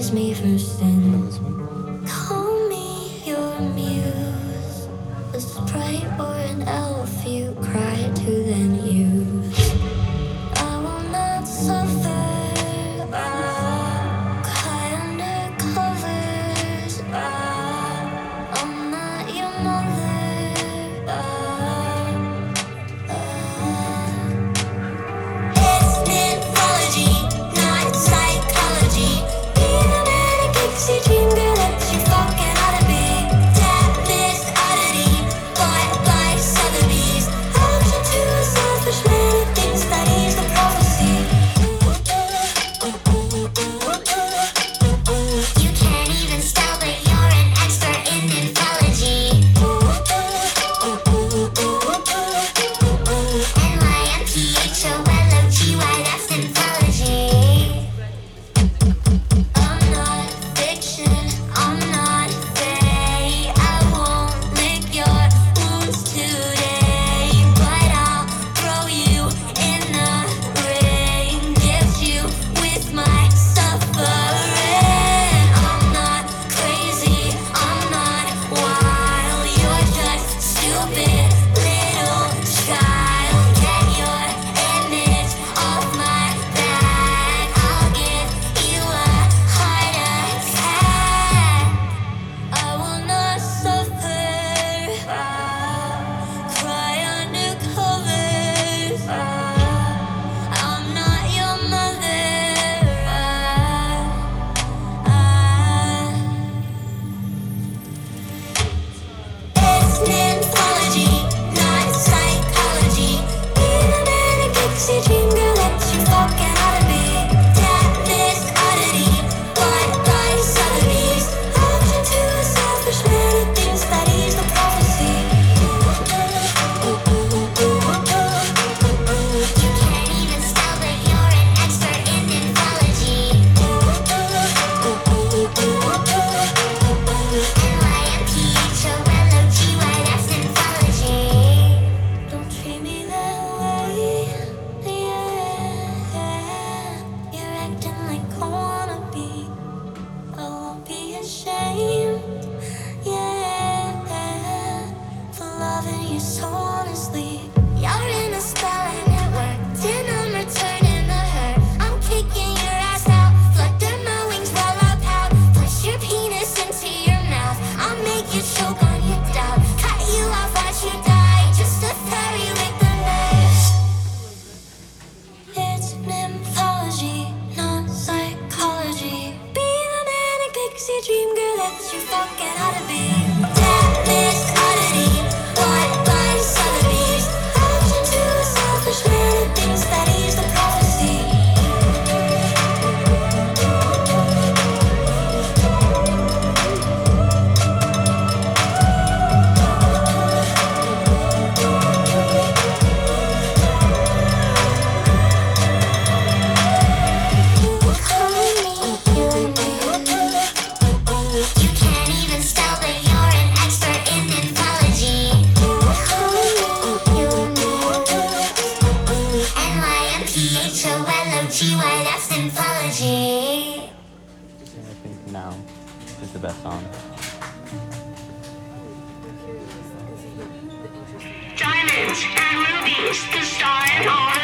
praise me for sin. Call me your muse, a sprite or an elf you cry to then use. I will not suffer. Cry under covers. I'm not your mother. It's mythology, not psychology. Being a manic pixie dream girl that you fucking ought to be. That Miss Oddity, bought by Sotheby's. Auction to a selfish man who thinks that he's the prophecy. You can't even spell, but you're an expert in mythology. NYMPHOLOGY, that's mythology. I'm not fiction, I'm not fey. I won't lick your wounds today, but I'll throw you in the ring, gift you with my suffering. I'm not crazy, I'm not wild. You're just stupid little child. Get your image off my back. I'll give you a heart attack. I will not suffer. Cry under covers. I'm not your mother. It's mythology, not psychology. Being a manic pixie dream girl that you fucking ought to be. That Miss Oddity, bought by Sotheby's. Auction to a selfish man who thinks that he's the prophecy. You can't even spell, but you're an expert in mythology. NYMPHOLOGY, that's mythology. Don't treat me that way. Yeah, you're acting like I wanna be. I won't be ashamed. Yeah, for loving you so honestly. You're in a spell and it worked, and I'm returning the hurt. I'm kicking your ass out, flutter my wings while I pout. Push your penis into your mouth, I'll make you choke on your doubt. Cut you off, watch you die, just a fairy with the nerves. It's mythology, not psychology. Being a manic pixie dream girl that you fucking ought to be. That Miss Oddity, bought by Sotheby's. Auction to a selfish man who thinks that he's the prophecy. Call me your muse. You can't even spell, but you're an expert in mythology. Call me your muse. NYMPHOLOGY, that's mythology. I think Now is the best song. Diamonds and rubies, the star and all